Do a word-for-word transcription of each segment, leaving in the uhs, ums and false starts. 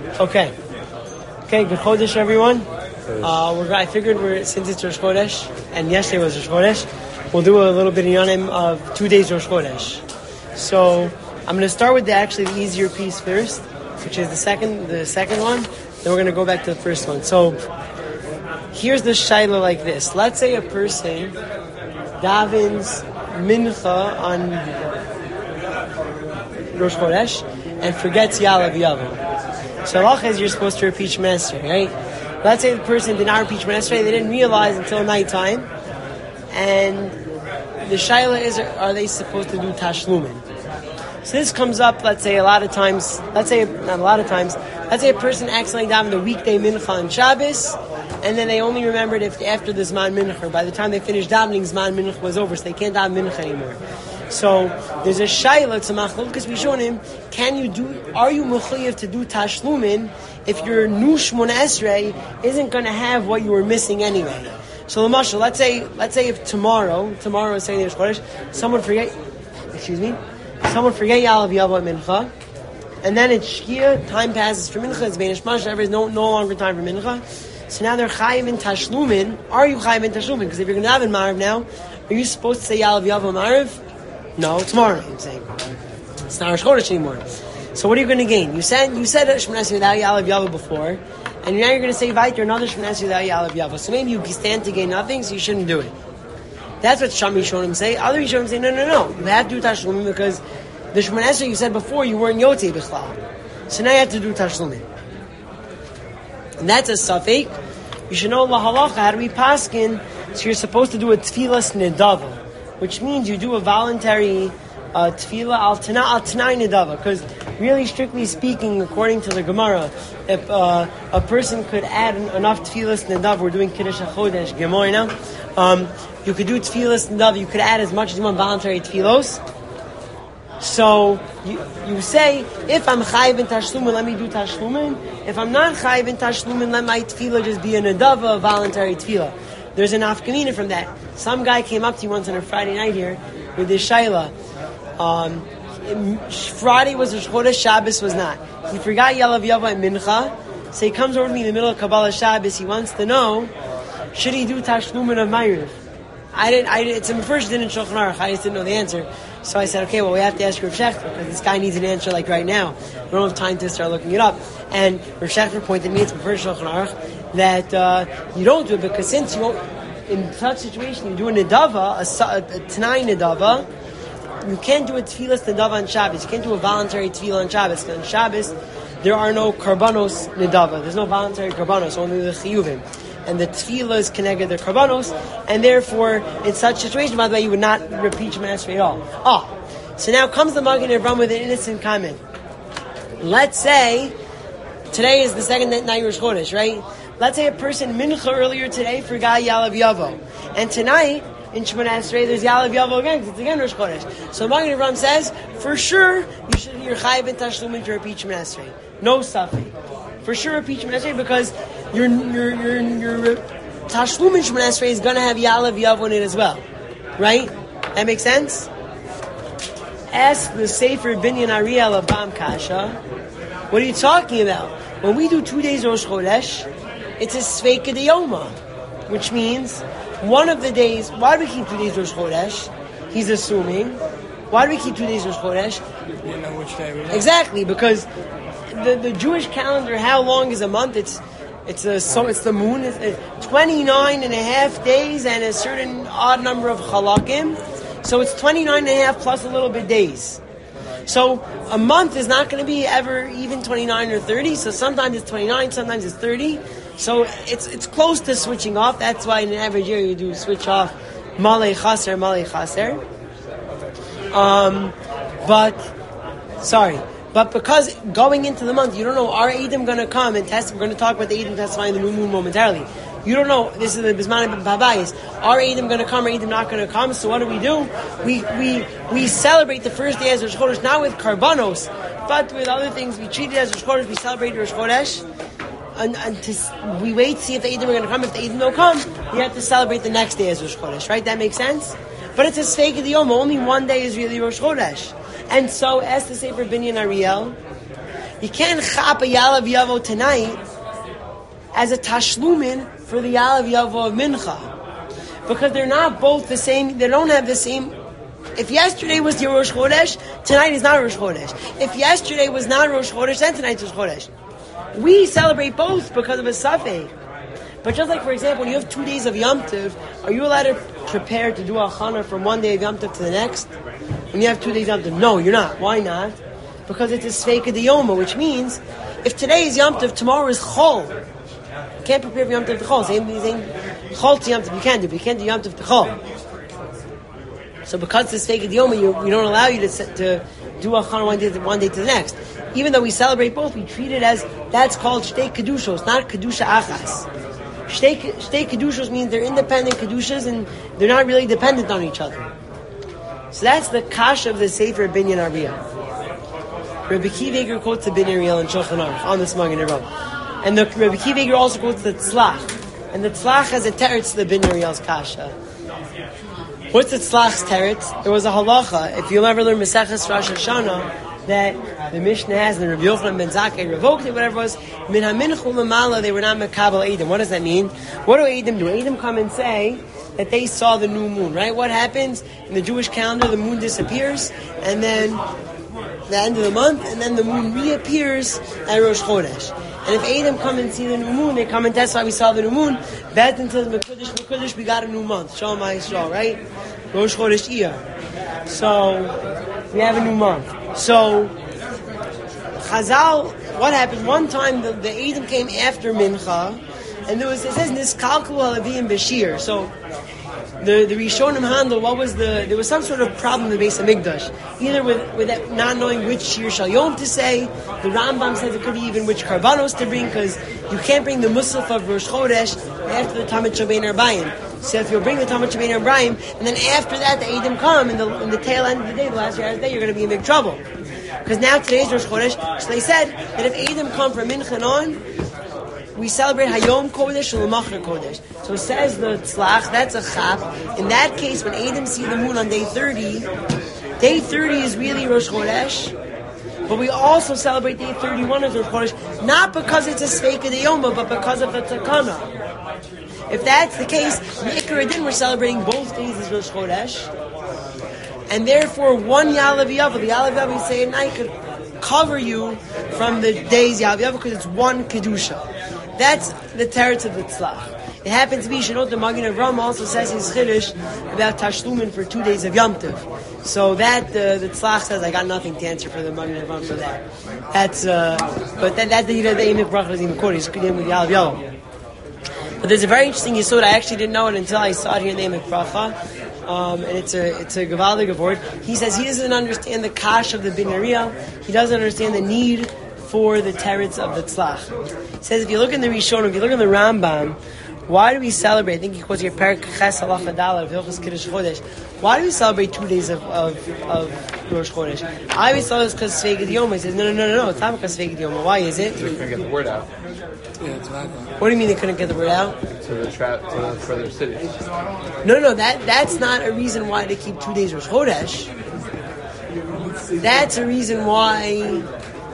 Okay. Okay, good Chodesh, everyone. Uh, we're, I figured we're, since it's Rosh Chodesh, and yesterday was Rosh Chodesh, we'll do a little bit of Yonim of two days Rosh Chodesh. So, I'm going to start with the actually the easier piece first, which is the second the second one. Then we're going to go back to the first one. So, here's the shaila like this. Let's say a person davens mincha on Rosh Chodesh and forgets Ya'alav Yavo. So, halacha is you're supposed to repeat Shemona Esrei, right? Let's say the person did not repeat Shemona Esrei, they didn't realize until nighttime, and the shaila is, are they supposed to do tashlumin? So this comes up, let's say, a lot of times, let's say, not a lot of times, let's say a person accidentally davened the weekday mincha on Shabbos, and then they only remembered if after the Zman Mincha. By the time they finished davening, Zman Mincha was over, so they can't daven Mincha anymore. So there's a shayla, it's a machlokes rishonim, can you do, are you mechuyev to do tashlumin if your new Shemona Esrei isn't going to have what you were missing anyway? So Lamashal, let's say, let's say if tomorrow, tomorrow is saying Rosh Chodesh, someone forget, excuse me, someone forget Ya'alav Yavo at Mincha, and then it's Shkia, time passes for Mincha, it's Beinish Mash, there is no, no longer time for Mincha. So now they're Chayiv in Tashlumin. Are you Chayiv in Tashlumin? Because if you're going to have in Marav now, are you supposed to say Ya'alav Yavo Marav? No, tomorrow I'm saying. It's not Rosh Chodesh anymore. So what are you going to gain? You said you said Shemona Esrei without Ya'alav Yavo before, and now you're going to say Vayter another Shemona Esrei without Ya'alav Yavo. So maybe you stand to gain nothing, so you shouldn't do it. That's what Sham Rishonim say. Other Rishonim say, no, no, no. You have to do Tashlumin because the Shemona Esrei you said before, you weren't Yotei B'chlal. So now you have to do Tashlumin. And that's a suffix. You should know lahalacha, how do we paskin? So you're supposed to do a tefillas nedava, which means you do a voluntary uh, tefillah al tanai al tanai nedava. Because really, strictly speaking, according to the Gemara, if uh, a person could add enough tefillas nedava, we're doing Kiddush HaChodesh Gemara now. Um, you could do tefillas nedava. You could add as much as you want voluntary tefillos. So you you say, if I'm chayiv in tashlumin, let me do tashlumin. If I'm not chayiv in tashlumin, let my tefillah just be a nedava, a voluntary tefillah. There's an afkamina from that. Some guy came up to you once on a Friday night here with this shayla. Um, Friday was Rosh Chodesh, Shabbos was not. He forgot Ya'alav Yavo at Mincha, so he comes over to me in the middle of Kabbalah Shabbos. He wants to know, should he do tashlumin of Ma'ariv? I didn't. I it's a first didn't Shulchan Aruch. I just didn't know the answer, so I said, okay, well, we have to ask Rav Shechter because this guy needs an answer like right now. We don't have time to start looking it up. And Rav Shechter pointed me, it's first Shulchan Aruch, that uh, you don't do it because since you won't, in such situation you do a nedava, a, a, a Tanai nedava, you can't do a tefillas nedava on Shabbos. You can't do a voluntary tefillah on Shabbos. Because on Shabbos there are no karbanos nedava. There's no voluntary karbanos, only the chiyuvim. And the tefillah is connected to karbanos, and therefore, in such situation, by the way, you would not repeat Shemona Esrei at all. Oh, so now comes the Magen Avraham with an innocent comment. Let's say, today is the second night Rosh Chodesh, right? Let's say a person mincha earlier today forgot Ya'alav Yavo. And tonight, in Shemona Esrei, there's Ya'alav Yavo again, because it's again Rosh Chodesh. So Magen Avraham says, for sure, you should be your chayiv and tashlumin to repeat Shemona Esrei. No suffix. For sure repeat Shemona Esrei because your your your your tashlumin Shemona Esrei is going to have Ya'alav Yavo in it as well, right? That makes sense. Ask the Sefer Binyan Ariel of Bam Kasha. What are you talking about? When we do two days Rosh Chodesh, it's a Sveika D'Yoma, which means one of the days. Why do we keep two days Rosh Chodesh? He's assuming. Why do we keep two days Rosh Chodesh? You don't know which day we have. Exactly, because the the Jewish calendar, how long is a month? It's it's a so it's the moon. It's, it's twenty-nine and a half days and a certain odd number of chalakim. So it's twenty-nine and a half plus a little bit days. So a month is not going to be ever even twenty-nine or thirty. So sometimes it's twenty-nine, sometimes it's thirty. So it's it's close to switching off. That's why in an average year you do switch off malei chaser, malei chaser. Um, but sorry. But because going into the month, you don't know, are Eidim going to come and test? We're going to talk about the Eidim testifying the new moon momentarily. You don't know, this is the Bisman ibn Babayis. Are Eidim going to come or Eidim not going to come? So what do we do? We we we celebrate the first day as Rosh Chodesh, not with Karbanos, but with other things. We treat it as Rosh Chodesh, we celebrate Rosh Chodesh. And, and to, we wait to see if the Eidim are going to come. If the Eidim don't come, we have to celebrate the next day as Rosh Chodesh, right? That makes sense? But it's a Sveika D'Yoma. Only one day is really Rosh Chodesh. And so, as the Sefer Binyan Ariel, You can't chop a Yalav Yavo tonight as a tashlumin for the Yalav Yavo of Mincha. Because they're not both the same, they don't have the same. If yesterday was your Rosh Chodesh, tonight is not Rosh Chodesh. If yesterday was not Rosh Chodesh, then tonight's Rosh Chodesh. We celebrate both because of a Safek. But just like, for example, when you have two days of Yom Tov, are you allowed to prepare to do a Chana from one day of Yom Tov to the next? When you have two days of Yom Tov? No, you're not. Why not? Because it's a Sveika Diyoma, which means if today is Yom Tov, tomorrow is Chol. You can't prepare for Yom Tov to Chol. Same thing, Chol to Yom Tov, you can do, but you can't do Yom Tov to Chol. So because it's Sveika Diyoma, you, we don't allow you to to do a Chana one day, one day to the next. Even though we celebrate both, we treat it as, that's called Shtei Kedushos, not Kedusha Achas. Shtei, Shtei Kedushos means they're independent Kedushas and they're not really dependent on each other. So that's the Kasha of the Sefer Binyan Ariyah. Rabbi Akiva Eiger quotes the Binyan Ariyah and Shulchan Aruch on the Magen Avraham. And the Rabbi Akiva Eiger also quotes the Tzlach. And the Tzlach has a teretz to the Binyan Ariyah's Kasha. What's the Tzlach's teretz? There was a halacha, if you'll ever learn Maseches Rosh Hashanah, that the Mishnah has, and the Rabbi Yochanan ben Zakkai revoked it, whatever it was, min ha-minchu l'mala, they were not mekabel Edom. What does that mean? What do Edom do? Edom come and say that they saw the new moon, right? What happens? In the Jewish calendar, the moon disappears, and then the end of the month, and then the moon reappears at Rosh Chodesh. And if Edom come and see the new moon, they come and testify, we saw the new moon, that until the Mekudesh, Mekudesh, we got a new month. Shalom HaYisrael, right? Rosh Chodesh Iyar. So, we have a new month. So, Chazal, what happened? One time the, the Edom came after Mincha, and there was, it says, Niskalku Halavim Bashir. So, the, the Rishonim handle, what was the, there was some sort of problem in the Beis HaMikdash. Either with, with that, not knowing which Shir Shal Yom to say, the Rambam says it could be even which Karbanos to bring, because you can't bring the Musaf of Rosh Chodesh after the Tamid Shabbein Arbayim. So if you'll bring the Tamid Shabbein Arbayim, and then after that the Edom come, in the, in the tail end of the day, the last year of the day, you're going to be in big trouble. Because now today's Rosh Chodesh, so they said that if Edom come from Mincha on, we celebrate Hayom Kodesh and Lamachar Kodesh. So says the Tzlach, that's a chap. In that case, when Edom see the moon on day thirty, day thirty is really Rosh Chodesh, but we also celebrate day thirty-one as Rosh Chodesh, not because it's a Sveika Deyoma, but because of the Takana. If that's the case, Mikra Din, we're celebrating both days as Rosh Chodesh, and therefore one Yalav Yavo, the Yalav Yavo you say at night, could cover you from the days Yalav Yavo because it's one Kedusha. That's the teretz of the Tzlach. It happens to be, you know, the Magen Avraham also says his Chiddush about Tashlumin for two days of Yom Tov. So that, uh, the Tzlach says, I got nothing to answer for the Magen Avraham for that. That's, uh, but that, that's the, you know, the Eimik Bracha is even quoted. He's quoting with Yalav Yavo. But there's a very interesting yesod. I actually didn't know it until I saw it here in the Eimik Bracha. Um, and it's a, it's a Gavaldig word. He says he doesn't understand the Kash of the Binyan Ariyah. He doesn't understand the need for the teretz of the Tzlach. He says if you look in the Rishonim, if you look in the Rambam, why do we celebrate? I think he quotes here Perak Ches Halacha Daled Hilchos Kiddush Chodesh. Why do we celebrate two days of of, of Rosh Chodesh? I always thought it was because Sveika Diyoma. He says no, no, no, no, no. It's not because Sveika Diyoma. Why is it? So they couldn't get the word out. Yeah, exactly. What do you mean they couldn't get the word out? To the tra- to the further cities. No, no, that that's not a reason why they keep two days Rosh Chodesh. That's a reason why.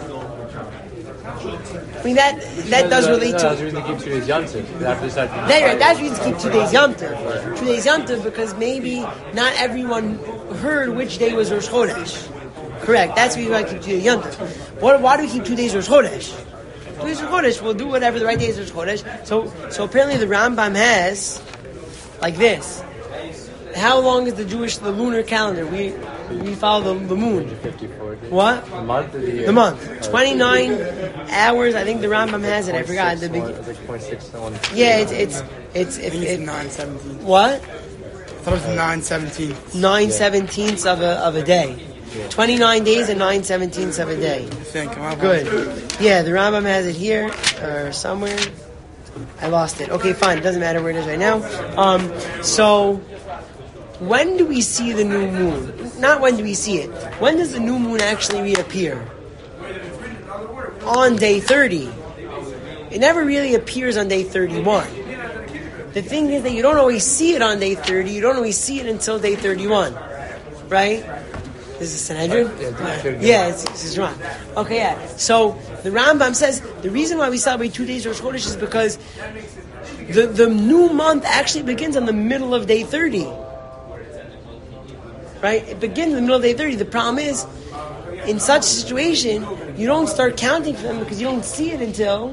I mean, that that does relate no, to... That's the reason to keep two days Yom Tov. That's right, that's the reason to keep two days Yom Tov. Two days Yom Tov because maybe not everyone heard which day was Rosh Chodesh. Correct, that's the reason why I keep two days Yom Tov. What, why do we keep two days Rosh Chodesh? Two days Rosh Chodesh, we'll do whatever the right day is Rosh Chodesh. So, so apparently the Rambam has, like this. How long is the Jewish, the lunar calendar? We we follow the, the moon. What? The month of the year. The month. twenty-nine hours, I think the Rambam has it, I forgot. The big, yeah, it's, it's, it's, if, it's it, nine seventeen. What? I thought it was nine seventeen. Nine seventeenths of a, of a day. twenty-nine days and nine seventeenths of a day. I think. Good. Yeah, the Rambam has it here, or somewhere. I lost it. Okay, fine. It doesn't matter where it is right now. Um, so, when do we see the new moon? Not when do we see it. When does the new moon actually reappear? On day thirty. It never really appears on day thirty-one. The thing is that you don't always see it on day thirty. You don't always see it until day thirty-one. Right? This is Sanhedrin? Yeah, yeah it's, it's wrong. Okay, yeah. So, the the Rambam says the reason why we celebrate two days Rosh Chodesh is because the, the new month actually begins on the middle of day thirty. Right? It begins in the middle of day thirty. The problem is, in such a situation, you don't start counting for them because you don't see it until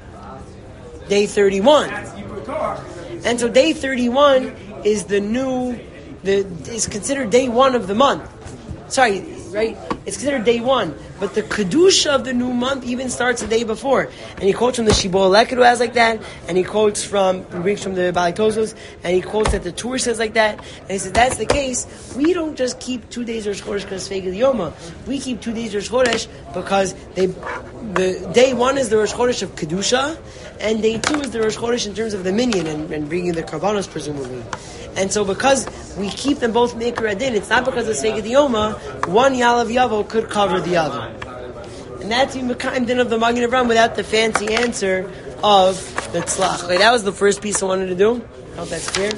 day thirty-one. And so day thirty-one is the new, the is considered day one of the month. Sorry, right? It's considered day one. But the Kedusha of the new month even starts the day before. And he quotes from the Shibboleth Leked who has like that, and he quotes from, he brings from the Bali Tozos, and he quotes that the Tur says like that. And he says, that's the case. We don't just keep two days Rosh Chodesh because Feigel Yoma. We keep two days Rosh Chodesh because they, the day one is the Rosh Chodesh of Kedusha, and day two is the Rosh Chodesh in terms of the minyan and, and bringing the Karbanos, presumably. And so because we keep them both Meikar Adin, it's not because of Feigel Yoma, one Yalav Yavo could cover the other. And that's the Mekayim Din of the Magen Avraham without the fancy answer of the Tzlach. Okay, that was the first piece I wanted to do. I hope that's clear.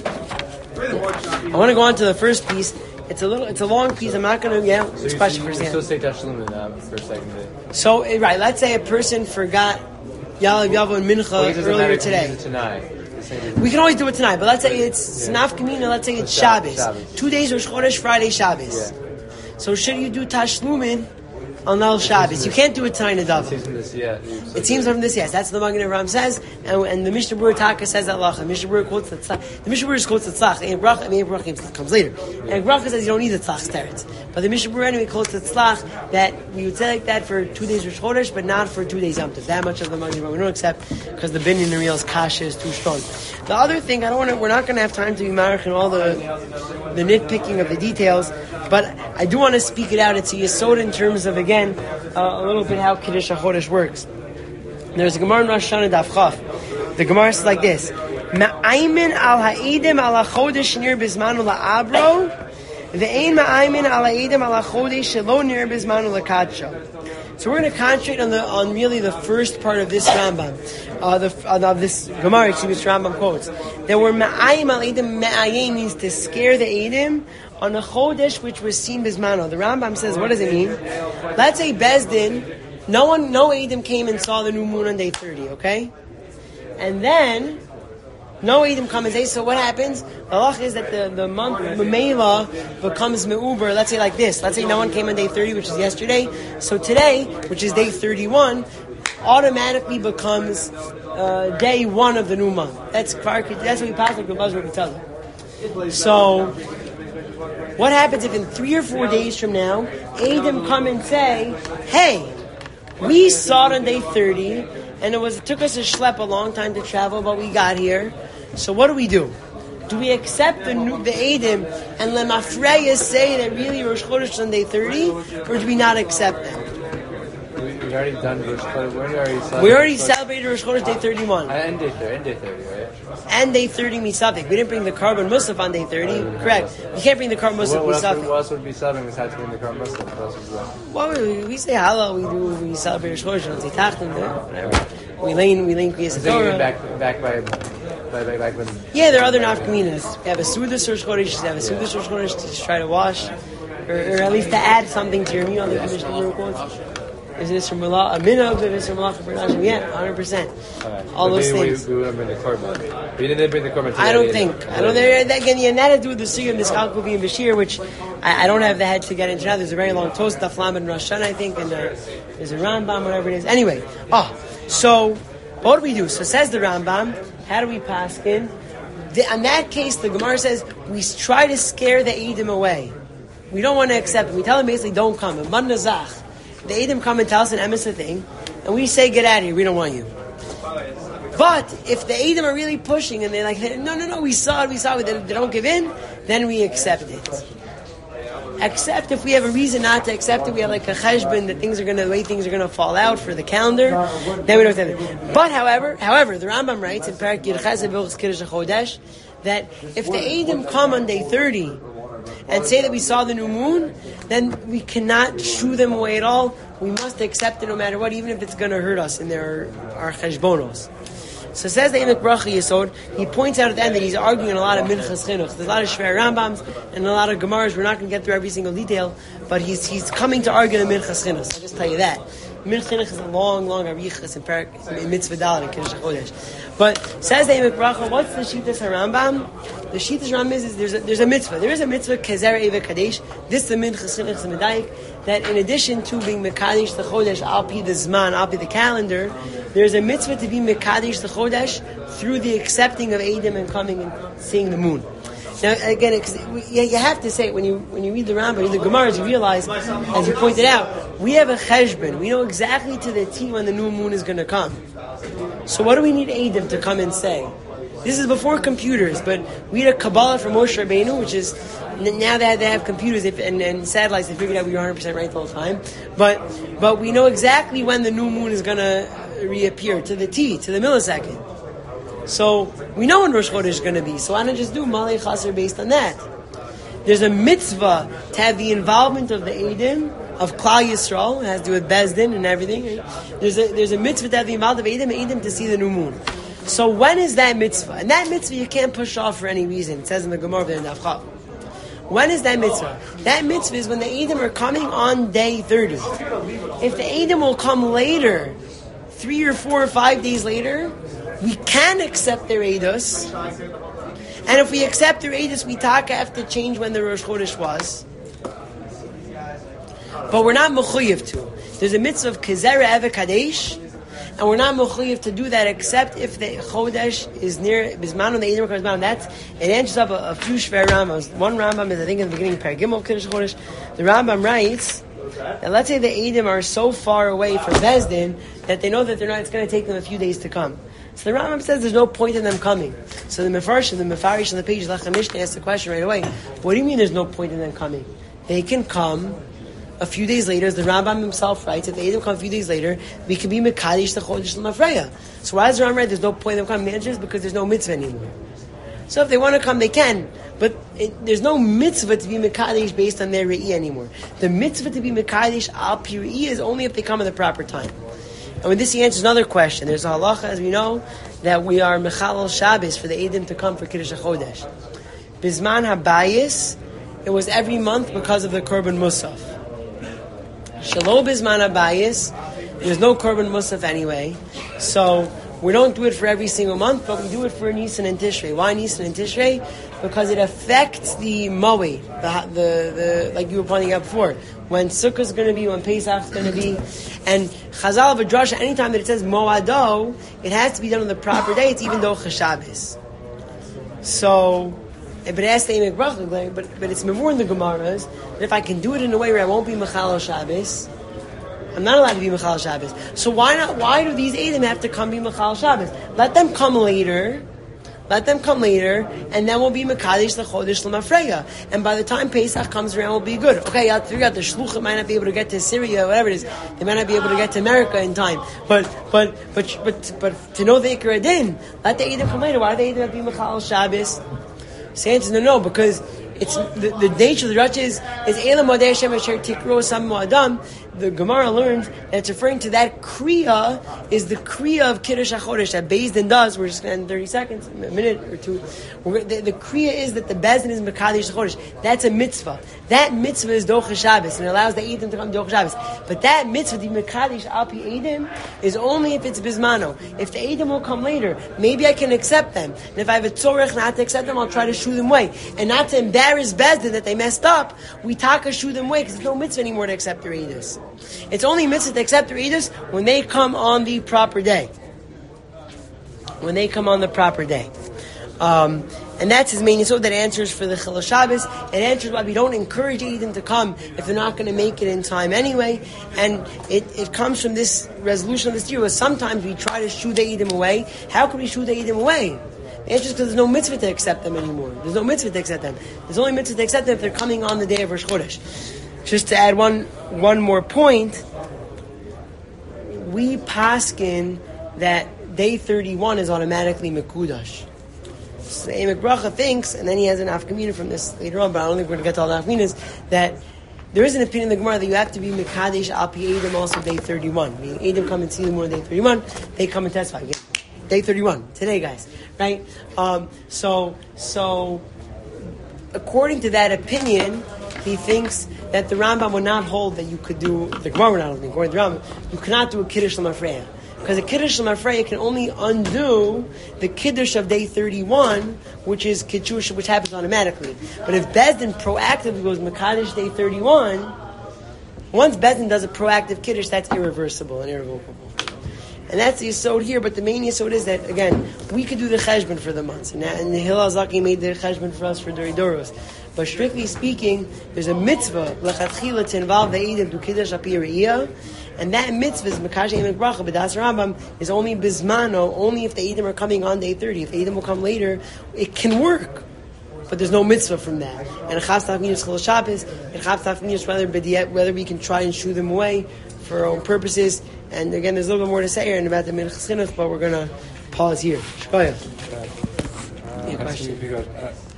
I want to go on to the first piece. It's a little, it's a long piece. I'm not going to, yeah, So it's you, question you, first. you Yeah. still say Tashlumin uh, for a second day. So, eh, right, let's say a person forgot Yalav Yavo and Mincha Well, it doesn't earlier matter today. Tonight. We can always do it tonight, but let's say it's Snaf Kamina, let's say it's Shabbos. Shabbos. Two days Rosh Chodesh, Friday Shabbos. Yeah. So should you do Tashlumin on Al Shabbos? You can't do it tonight in It Davar. seems from this, yeah. It seems from this, yes. That's the Magen Avraham says, and, and the Mishnah Berurah Taka says that lacha. The Mishnah Berurah quotes the tzach. The Mishnah Berurah quotes the tzach. And Bracha, I mean, Bracha comes later. And Bracha says you don't need the tzach's teretz. But the Mishnah Berurah anyway quotes the tzach that we would say like that for two days Rosh Chodesh, but not for two days Yom Tov. That much of the Magen Avraham we don't accept because the binyan in real's kasha is too strong. The other thing, I don't want to. We're not going to have time to be married in all the the nitpicking of the details, but I do want to speak it out. It's a yesod in terms of again uh, a little bit how Kiddush HaChodesh works. There's a Gemara in Rosh Hashanah Daf Chaf. The Gemara is like this: Ma'aymin al ha'edim al ha'chodesh nir bizmanu la'abro, ve'ein ma'aymin al ha'edim al ha'chodesh shelo nir bizmanu la'kadsha. So we're going to concentrate on the on really the first part of this Rambam, uh, the uh, of this Gemara. Excuse me, this Rambam quotes that were ma'ayim al edim ma'ayim means to scare the edim on a chodesh which was seen bismano. The Rambam says, what does it mean? Let's say Bezdin, no one, no edim came and saw the new moon on day thirty. Okay, and then no edim come and say. So what happens? The halach is that the, the month Memela becomes Meuber. Let's say like this. Let's say no one came on day thirty, which is yesterday. So today, which is day thirty-one, automatically becomes uh, day one of the new month. That's that's what we pass like the Buzzer would tell you. So what happens if in three or four days from now, edim come and say, "Hey, we saw it on day thirty, and it was it took us a schlep a long time to travel, but we got here. So what do we do? Do we accept the new, the edim and lemafreya say that really Rosh Chodesh is on day thirty, or do we not accept them? We, we've already done Rosh Chodesh. We already celebrated. We already celebrated Rosh Chodesh day thirty-one. And day thirty, and day thirty, right? And day thirty misafik. We didn't bring the carbon musaf on day thirty. Correct. You can't bring the carbon musaf What, what, else, misafik. what else would be celebrating besides bringing the Karm Muslim? What else would be that? Well, we, we say halal. We do. We celebrate Rosh Chodesh on Zitachtim. Whatever. We lean. We lean Kriyas So you're Torah. back, back by, by, by, back when. Yeah, there are other nafkaminas. We have a Sudas Rosh Chodesh. We have a Sudas Rosh Chodesh to just try to wash, or, or at least to add something to your meal. The Mishnah Berurah quotes. Is this from Allah? A minhag of this from Allah for Nashim? Yeah, one hundred percent. All those maybe things. We, we wouldn't bring the Korban. We didn't bring the Korban today. I don't either. think. I don't. There, that, again, yeah, and that has to do with the Siyam, Miskalkubi, and Bashir, which I, I don't have the head to get into now. There's a very long toast, Daflam and Rosh Hashanah, I think, and uh, there's a Rambam, whatever it is. Anyway, oh, so what do we do? So says the Rambam, how do we paskin? The, in that case, the Gemara says we try to scare the Eidim away. We don't want to accept them. We tell them basically, don't come. And Man Nazach. The Eidim come and tell us an emes thing, and we say, get out of here, we don't want you. But if the Eidim are really pushing, and they're like, no, no, no, we saw it, we saw it, they, they don't give in, then we accept it. Except if we have a reason not to accept it, we have like a cheshbon that things are going to, the way things are going to fall out for the calendar, then we don't accept it. But however, however, the Rambam writes in Parak Yud Chesed Bilchus Kiddush HaChodesh that if the Eidim come on day thirty and say that we saw the new moon, then we cannot shoo them away at all. We must accept it no matter what, even if it's going to hurt us in their our cheshbonos. So says the Emek Bracha Yesod, he points out at the end that he's arguing a lot of Minchas Chinuch. There's a lot of Shver Rambams and a lot of Gemaras. We're not going to get through every single detail, but he's he's coming to argue the Minchas Chinuch. I'll just tell you that. Min Chinuch is a long, long arichas in, per, in mitzvah dal in Kiddush HaChodesh. But says the Emek Bracha, what's the Shittas HaRambam? The Shittas HaRambam is, is there's, a, there's a mitzvah. There is a mitzvah, Kezer Eva Kadesh. This is the Minchas Chinuch Medayik, that in addition to being Mekadesh the Chodesh, Al Pi the Zman, Al Pi the calendar, there's a mitzvah to be Mekadesh the Chodesh through the accepting of Eidim and coming and seeing the moon. Now, again, you, you have to say, when you when you read the Rambam, read the Gemaras, you realize, as you pointed out, we have a cheshbon. We know exactly to the T when the new moon is going to come. So what do we need Eidim to come and say? This is before computers, but we had a Kabbalah from Moshe Rabbeinu, which is, now that they have computers and, and satellites, they figured out we were one hundred percent right the whole time. But but we know exactly when the new moon is going to reappear, to the T, to the millisecond. So we know when Rosh Chodesh is going to be. So why not just do Malay Chaser based on that? There's a mitzvah to have the involvement of the Eidim, of Klal Yisrael. It has to do with Bezdin and everything. Right? There's a there's a mitzvah to have the involvement of Eidim, Eidim to see the new moon. So when is that mitzvah? And that mitzvah you can't push off for any reason. It says in the Gemara there in Daf Chav. When is that mitzvah? That mitzvah is when the Eidim are coming on day thirty. If the Eidim will come later, three or four or five days later, we can accept their Eidos. And if we accept their Eidos, we taka have to change when the Rosh Chodesh was. But we're not mechuyev to. There's a mitzvah of Kezer Eva Kadesh, and we're not mechuyev to do that except if the Chodesh is near Bisman and the Eidim comes down. That's, it answers up a, a few Shver Rambams. One Rambam is, I think, in the beginning of Paragimel Kiddush Chodesh. The Rambam writes that let's say the Eidim are so far away from Bezdin that they know that they're not, it's going to take them a few days to come. So the Rambam says there's no point in them coming. So the Mefarshim, the Mefarish on the page, Lechem Mishnah asks the question right away, what do you mean there's no point in them coming? They can come a few days later, as the Rambam himself writes, if the Eidim come a few days later, we can be Mekadesh the Chodesh L'Mafreya. So why does the Rambam write there's no point in them coming? The answer is because there's no mitzvah anymore. So if they want to come, they can. But it, there's no mitzvah to be Mekadesh based on their Re'iyah anymore. The mitzvah to be Mekadesh al Pi Re'iyah is only if they come at the proper time. And with this, he answers another question. There's a halacha, as we know, that we are Mechalal Shabbos for the Eidim to come for Kiddush HaChodesh. Bisman HaBayis, it was every month because of the Korban Musaf. Shalom Bisman HaBayis, there's no Korban Musaf anyway. So we don't do it for every single month, but we do it for Nisan and Tishrei. Why Nisan and Tishrei? Because it affects the Moed, the, the, the, like you were pointing out before. When Sukkah is going to be, when Pesach is going to be. And Chazal v'Drasha, anytime that it says Moado, it has to be done on the proper day. It's even though Chashabis. So, but it has to be Bracha, but but it's more in the Gemaras that if I can do it in a way where I won't be Mechal Shabbos, I'm not allowed to be Mechal Shabbos. So why not? Why do these Eidim have to come be Mechal Shabbos? Let them come later. Let them come later, and then we'll be Mekadesh the Chodesh L'Mafreya. And by the time Pesach comes around, we'll be good. Okay, you have to figure out the Shluchim might not be able to get to Syria, whatever it is. They might not be able to get to America in time. But but but but but to know the Ikar Adin, let the Eidim come later. Why do the Eidim have to be Mechal Shabbos? The answer is no, no, because it's the, the nature of the Rashi is is Elam Modeh Hashem Asher Tikro Sam Adam. The Gemara learns that it's referring to that Kriya is the Kriya of Kiddush HaChodesh that Bezdin does. We're just going to end thirty seconds, a minute or two. We're, the, the Kriya is that the Bezdin is Mekadesh HaChodesh. That's a mitzvah. That mitzvah is Docha Shabbos and it allows the Eidim to come Docha Shabbos. But that mitzvah, the Mekadesh Al Pi Eidim, is only if it's Bismano. If the Eidim will come later, maybe I can accept them. And if I have a tzorech not to accept them, I'll try to shoo them away. And not to embarrass Bezdin that they messed up, we taka shoo them away because there's no mitzvah anymore to accept their Eidos. It's only mitzvah to accept their Eidos when they come on the proper day. When they come on the proper day. Um, and that's his main yisod that answers for the Chilul Shabbos. It answers why we don't encourage Eidim to come if they're not going to make it in time anyway. And it, it comes from this resolution of this year where sometimes we try to shoo the Eidim away. How can we shoo the Eidim away? The answer is because there's no mitzvah to accept them anymore. There's no mitzvah to accept them. There's only mitzvah to accept them if they're coming on the day of Rosh Chodesh. Just to add one one more point, we paskin that day thirty-one is automatically Mekudash. So the Emek Bracha thinks, and then he has an afkamina from this later on, but I don't think we're going to get to all the afkaminas, that there is an opinion in the Gemara that you have to be Mekadesh Al Pi Eidim also day thirty-one. Meaning Eidim come and see the moon on day thirty-one, they come and testify. Again. Day thirty-one, today guys, right? Um, so, so, according to that opinion, he thinks that the Rambam would not hold that you could do, the Gemara would not hold, according to the Rambam, you cannot do a Kiddush L'Mafreya. Because a Kiddush L'Mafreya can only undo the Kiddush of day thirty-one, which is Kiddush, which happens automatically. But if Bezdin proactively goes Mekadosh day thirty-one, once Bezdin does a proactive Kiddush, that's irreversible and irrevocable. And that's the Yesod here, but the main Yesod is that, again, we could do the Cheshbon for the months. And, that, and the Hillel Zaki made the Cheshbon for us for Dori Doros. But strictly speaking, there's a mitzvah, L'chatchila, to involve the Eidim to Kiddush Api Re'iyah. And that mitzvah is Mekadosh Emek Bracha, but Das Rambam is only Bismano, only if the Eidim are coming on day thirty. If the Eidim will come later, it can work. But there's no mitzvah from that. And Chav Tafnius Chol Shabbos, and Chav Tafnius whether, whether we can try and shoo them away for our own purposes. And again, there's a little bit more to say here about the Minchas Chinuch, but we're going to pause here. Shkoyach. Uh, yeah, question.